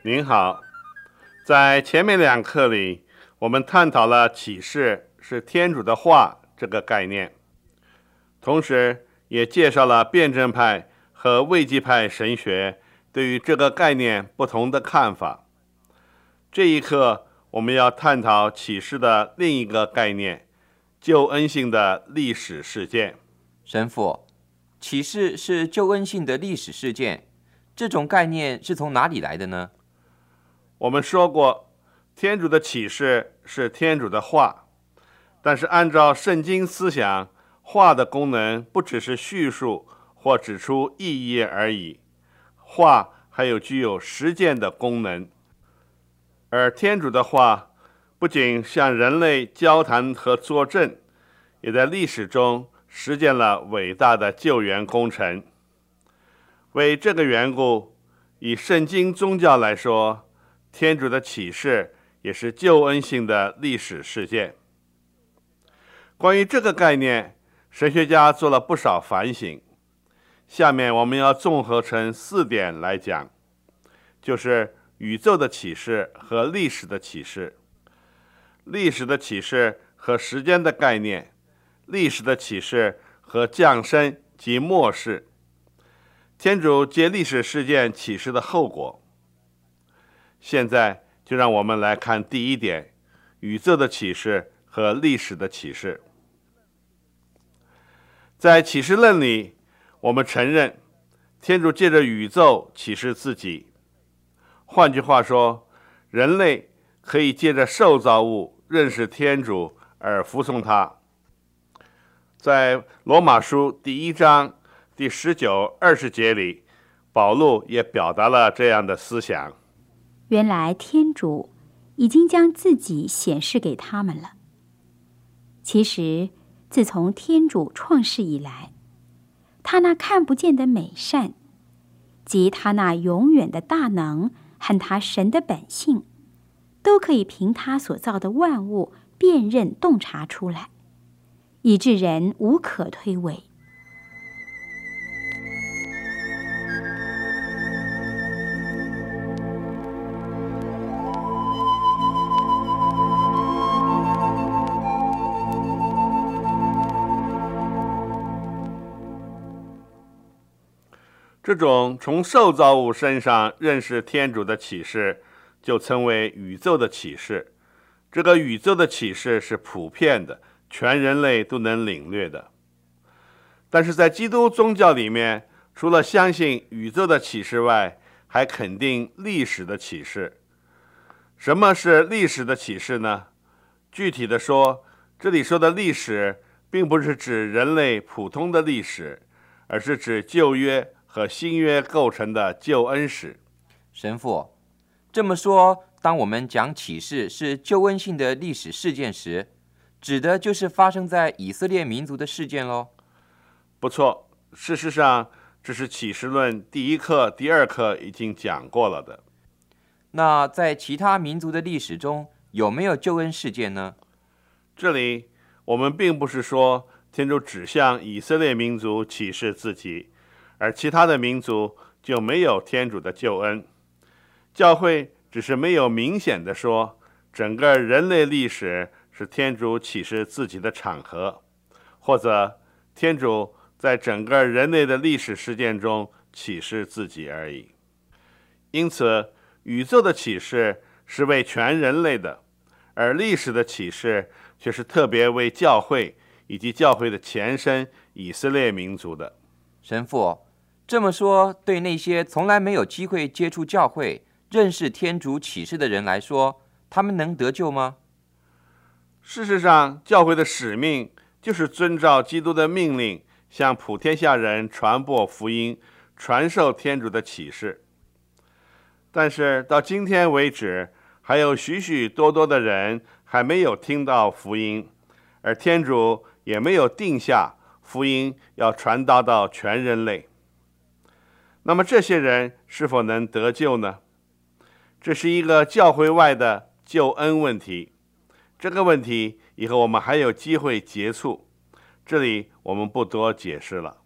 您好，在前面2课里，我们探讨了启示是天主的话这个概念，同时也介绍了辩证派和位基派神学对于这个概念不同的看法。这一课我们要探讨启示的另一个概念，救恩性的历史事件。 神父，启示是救恩性的历史事件，这种概念是从哪里来的呢？ 我们说过，天主的启示是天主的话，但是按照圣经思想，话的功能不只是叙述或指出意义而已，话还有具有实践的功能。而天主的话不仅向人类交谈和作证，也在历史中实践了伟大的救援工程。为这个缘故，以圣经宗教来说，天主的启示也是救恩性的历史事件。关于这个概念，神学家做了不少反省。下面我们要综合成4点来讲，就是宇宙的启示和历史的启示，历史的启示和时间的概念，历史的启示和降生及末世，天主借历史事件启示的后果。现在就让我们来看第1点，宇宙的启示和历史的启示。在启示论里，我们承认天主借着宇宙启示自己。换句话说，人类可以借着受造物认识天主而服从他。在罗马书第1章第19、20节里，保禄也表达了这样的思想。 原来天主已经将自己显示给他们了。其实，自从天主创世以来，他那看不见的美善，及他那永远的大能和他神的本性，都可以凭他所造的万物辨认洞察出来，以致人无可推诿。 这种从受造物身上认识天主的启示，就称为宇宙的启示。这个宇宙的启示是普遍的，全人类都能领略的。但是在基督宗教里面，除了相信宇宙的启示外，还肯定历史的启示。什么是历史的启示呢？具体的说，这里说的历史并不是指人类普通的历史，而是指旧约和新约构成的救恩史。 神父，这么说，当我们讲启示是救恩性的历史事件时，指的就是发生在以色列民族的事件咯？ 不错，事实上，这是启示论第1课、第2课已经讲过了的。 那在其他民族的历史中，有没有救恩事件呢？ 这里我们并不是说天主只向以色列民族启示自己，而其他的民族就没有天主的救恩。教会只是没有明显的说，整个人类历史是天主启示自己的场合，或者天主在整个人类的历史事件中启示自己而已。因此，宇宙的启示是为全人类的，而历史的启示却是特别为教会以及教会的前身以色列民族的。 神父，这么说，对那些从来没有机会接触教会、认识天主启示的人来说，他们能得救吗？ 事实上，教会的使命就是遵照基督的命令，向普天下人传播福音，传授天主的启示。但是到今天为止，还有许许多多的人还没有听到福音，而天主也没有定下福音要传达到全人类。那么这些人是否能得救呢？这是一个教会外的救恩问题。这个问题以后我们还有机会接触，这里我们不多解释了。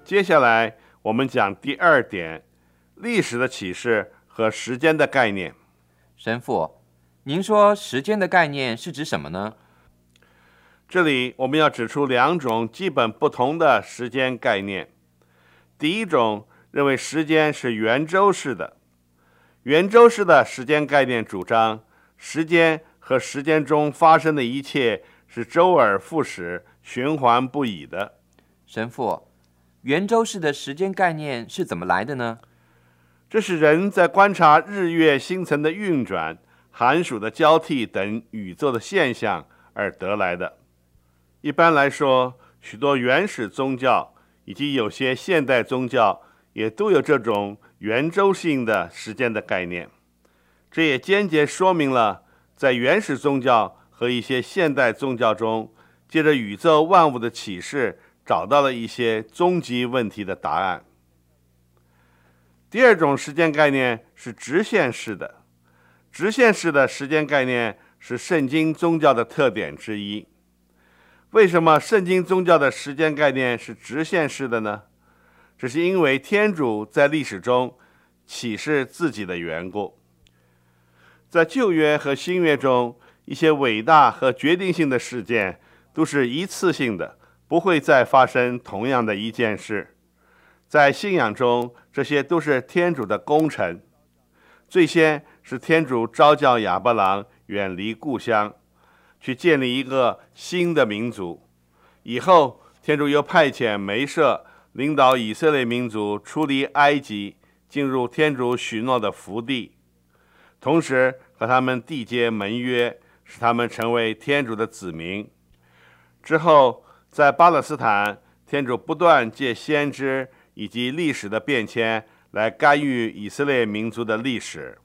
接下来我们讲第二点，历史的启示和时间的概念。 神父，您说时间的概念是指什么呢？ 这里我们要指出两种基本不同的时间概念。第一种认为时间是圆周式的，圆周式的时间概念主张时间和时间中发生的一切是周而复始、循环不已的。 神父，圆周式的时间概念是怎么来的呢？ 这是人在观察日月星辰的运转、寒暑的交替等宇宙的现象而得来的。一般来说，许多原始宗教以及有些现代宗教也都有这种圆周性的时间的概念。这也间接说明了在原始宗教和一些现代宗教中，借着宇宙万物的启示，找到了一些终极问题的答案。第二种时间概念是直线式的，直线式的时间概念是圣经宗教的特点之一。为什么圣经宗教的时间概念是直线式的呢？这是因为天主在历史中启示自己的缘故。在旧约和新约中，一些伟大和决定性的事件都是一次性的，不会再发生同样的一件事。在信仰中，这些都是天主的工程。最先是天主召叫亚伯郎远离故乡，去建立一个新的民族。以后，天主又派遣梅瑟领导以色列民族出离埃及，进入天主许诺的福地，同时和他们缔结盟约，使他们成为天主的子民。之后，在巴勒斯坦，天主不断借先知以及历史的变迁来干预以色列民族的历史。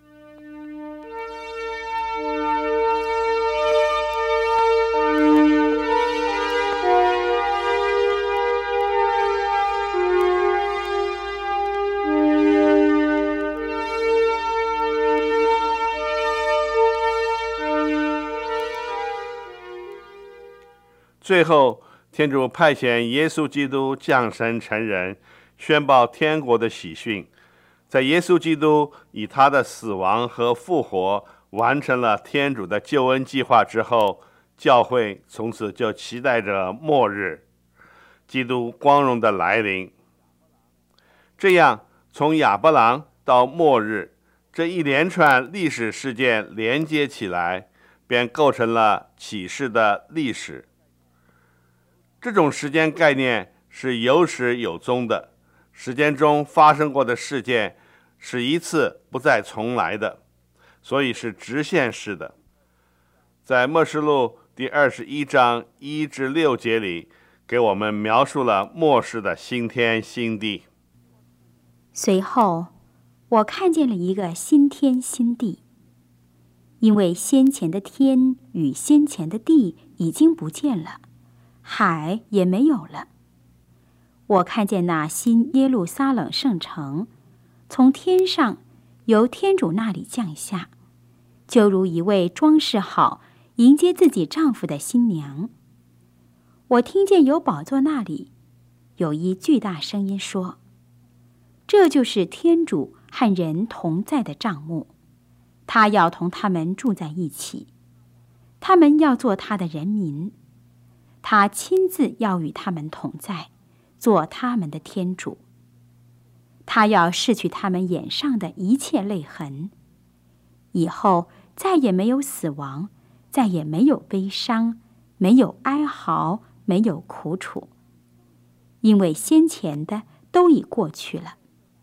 最后，天主派遣耶稣基督降生成人，宣报天国的喜讯。在耶稣基督以他的死亡和复活完成了天主的救恩计划之后，教会从此就期待着末日，基督光荣的来临。这样，从亚伯郎到末日，这一连串历史事件连接起来，便构成了启示的历史。这种时间概念是有始有终的，时间中发生过的事件是一次不再重来的，所以是直线式的。在默示录第21章1至6节里，给我们描述了末世的新天新地。 随后，我看见了一个新天新地，因为先前的天与先前的地已经不见了，海也没有了。我看见那新耶路撒冷圣城从天上由天主那里降下，就如一位装饰好迎接自己丈夫的新娘。我听见有宝座那里有一巨大声音说，这就是天主和人同在的帐幕，他要同他们住在一起，他们要做他的人民，他亲自要与他们同在，做他们的天主。他要拭去他们眼上的一切泪痕，以后再也没有死亡，再也没有悲伤，没有哀嚎，没有苦楚，因为先前的都已过去了。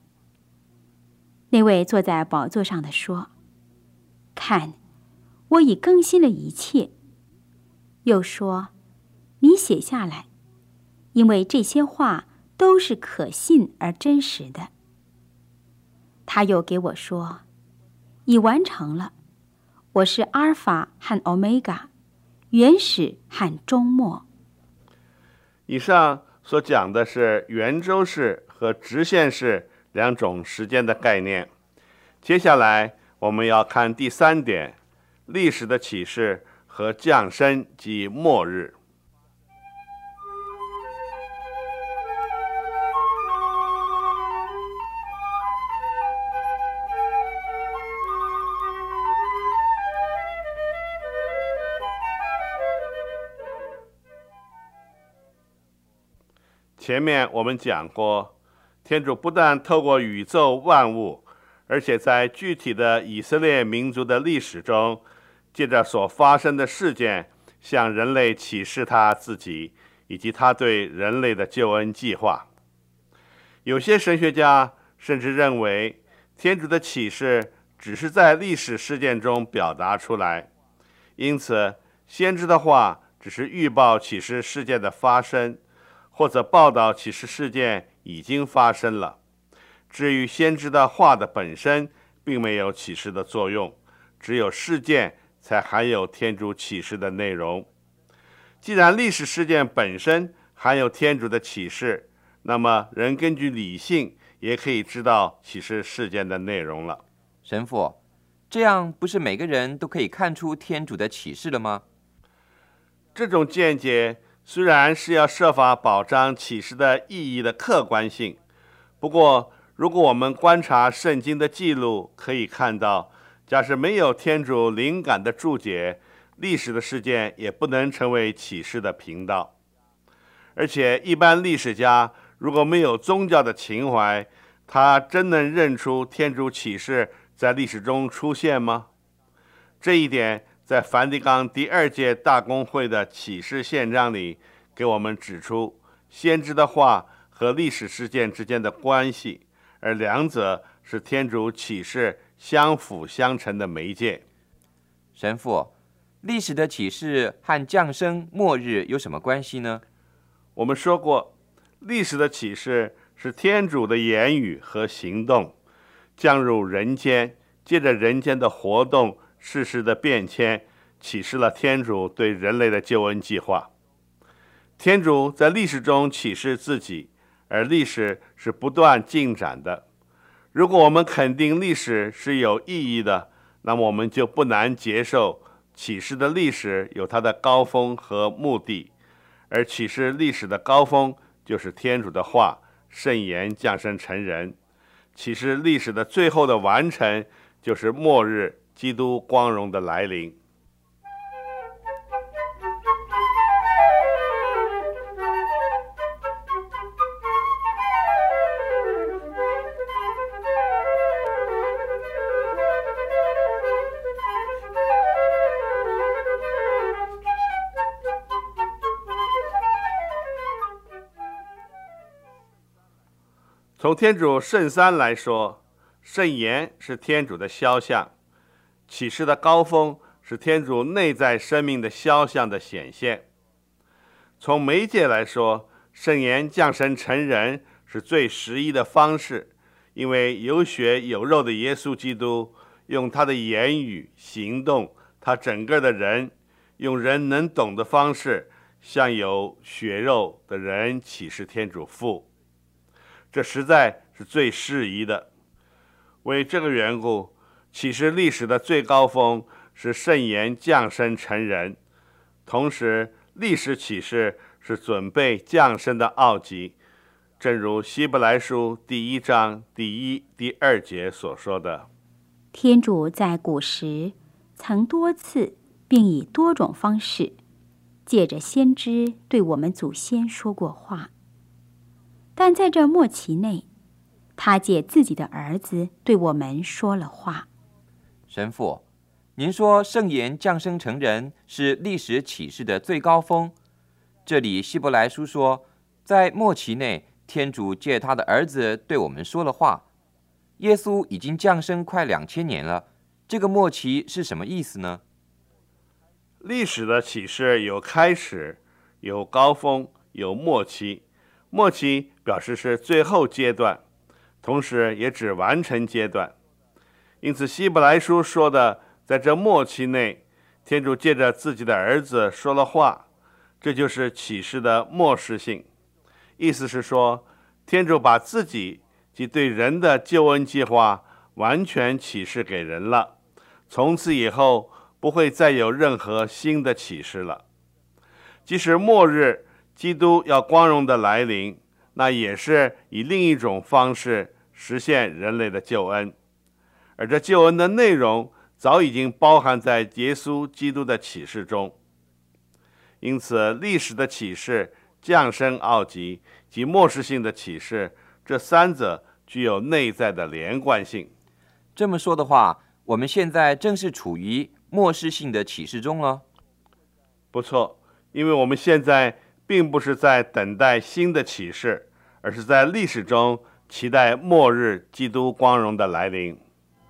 那位坐在宝座上的说，看，我已更新了一切。又说，你写下来，因为这些话都是可信而真实的。他又给我说，已完成了，我是阿尔法和欧米伽，原始和终末。 以上所讲的是圆周式和直线式两种时间的概念。接下来我们要看第三点，历史的启示和降生及末日。 前面我们讲过，天主不但透过宇宙万物，而且在具体的以色列民族的历史中，借着所发生的事件，向人类启示他自己以及他对人类的救恩计划。有些神学家甚至认为，天主的启示只是在历史事件中表达出来，因此先知的话只是预报启示事件的发生，或者报道启示事件已经发生了。至于先知的话的本身，并没有启示的作用，只有事件才含有天主启示的内容。既然历史事件本身含有天主的启示，那么人根据理性也可以知道启示事件的内容了。 神父，这样不是每个人都可以看出天主的启示了吗？ 这种见解虽然是要设法保障启示的意义的客观性，不过如果我们观察圣经的记录，可以看到，假使没有天主灵感的注解，历史的事件也不能成为启示的频道。而且一般历史家如果没有宗教的情怀，他真能认出天主启示在历史中出现吗？这一点在梵蒂冈第2届大公会的启示宪章里给我们指出先知的话和历史事件之间的关系，而两者是天主启示相辅相成的媒介。 神父，历史的启示和降生末日有什么关系呢？ 我们说过，历史的启示是天主的言语和行动降入人间，借着人间的活动、事实的变迁，启示了天主对人类的救恩计划。天主在历史中启示自己，而历史是不断进展的。如果我们肯定历史是有意义的，那么我们就不难接受启示的历史有它的高峰和目的，而启示历史的高峰就是天主的话，圣言降生成人。启示历史的最后的完成，就是末日基督光荣的来临。从天主圣三来说，圣言是天主的肖像，启示的高峰是天主内在生命的肖像的显现。从媒介来说，圣言降生成人是最实宜的方式，因为有血有肉的耶稣基督用他的言语、行动，他整个的人，用人能懂的方式，向有血肉的人启示天主父。这实在是最适宜的。为这个缘故，启示历史的最高峰是圣言降生成人，同时历史启示是准备降生的奥迹，正如希伯来书第1章第1、第2节所说的。 天主在古时曾多次并以多种方式，借着先知对我们祖先说过话，但在这末期内，他借自己的儿子对我们说了话。 神父，您说圣言降生成人是历史启示的最高峰，这里希伯来书说，在末期内，天主借他的儿子对我们说了话。耶稣已经降生快2000年了，这个末期是什么意思呢？ 历史的启示有开始，有高峰，有末期。末期表示是最后阶段，同时也指完成阶段。因此希伯来书说的，在这末期内，天主借着自己的儿子说了话，这就是启示的末世性。意思是说，天主把自己及对人的救恩计划完全启示给人了，从此以后不会再有任何新的启示了。即使末日基督要光荣的来临，那也是以另一种方式实现人类的救恩，而这救恩的内容早已经包含在耶稣基督的启示中。因此历史的启示、降生奥迹及末世性的启示，这三者具有内在的连贯性。 这么说的话，我们现在正是处于末世性的启示中了。 不错，因为我们现在并不是在等待新的启示，而是在历史中期待末日基督光荣的来临。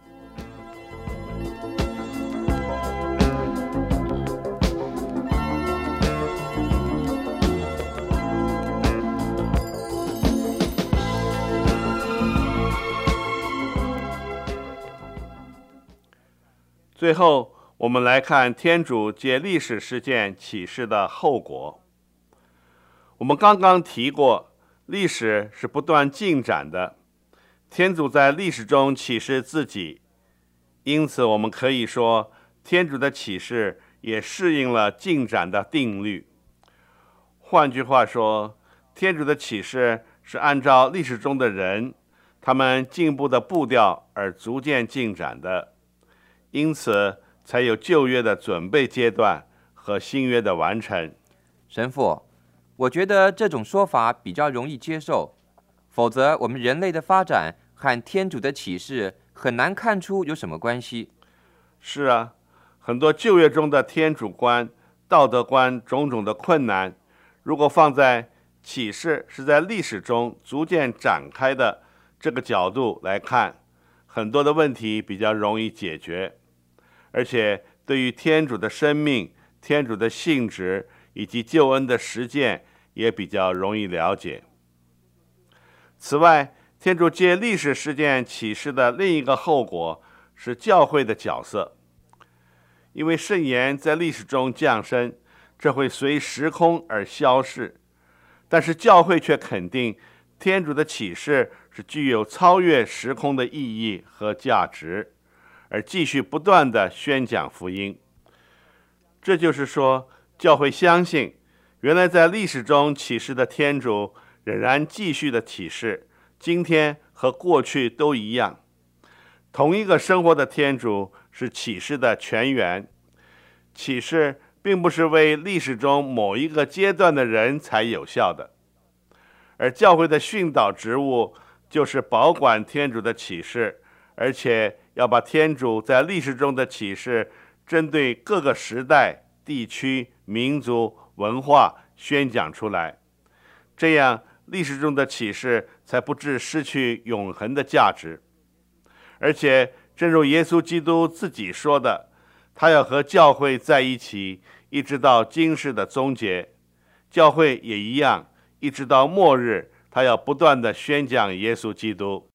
最后，我们来看天主借历史事件启示的后果。我们刚刚提过，历史是不断进展的，天主在历史中启示自己，因此我们可以说，天主的启示也适应了进展的定律。换句话说，天主的启示是按照历史中的人，他们进步的步调而逐渐进展的。因此才有旧约的准备阶段和新约的完成。 神父，我觉得这种说法比较容易接受，否则我们人类的发展和天主的启示很难看出有什么关系。 是啊，很多旧约中的天主观、道德观种种的困难，如果放在启示是在历史中逐渐展开的这个角度来看，很多的问题比较容易解决，而且对于天主的生命、天主的性质以及救恩的实践也比较容易了解。此外，天主借历史事件启示的另一个后果是教会的角色。因为圣言在历史中降生，这会随时空而消逝，但是教会却肯定天主的启示是具有超越时空的意义和价值，而继续不断地宣讲福音。这就是说，教会相信，原来在历史中启示的天主仍然继续的启示，今天和过去都一样。同一个生活的天主是启示的泉源。启示并不是为历史中某一个阶段的人才有效的，而教会的训导职务就是保管天主的启示，而且要把天主在历史中的启示针对各个时代、地区、民族、文化宣讲出来，这样历史中的启示才不致失去永恒的价值。而且正如耶稣基督自己说的，他要和教会在一起，一直到今世的终结。教会也一样，一直到末日，他要不断地宣讲耶稣基督。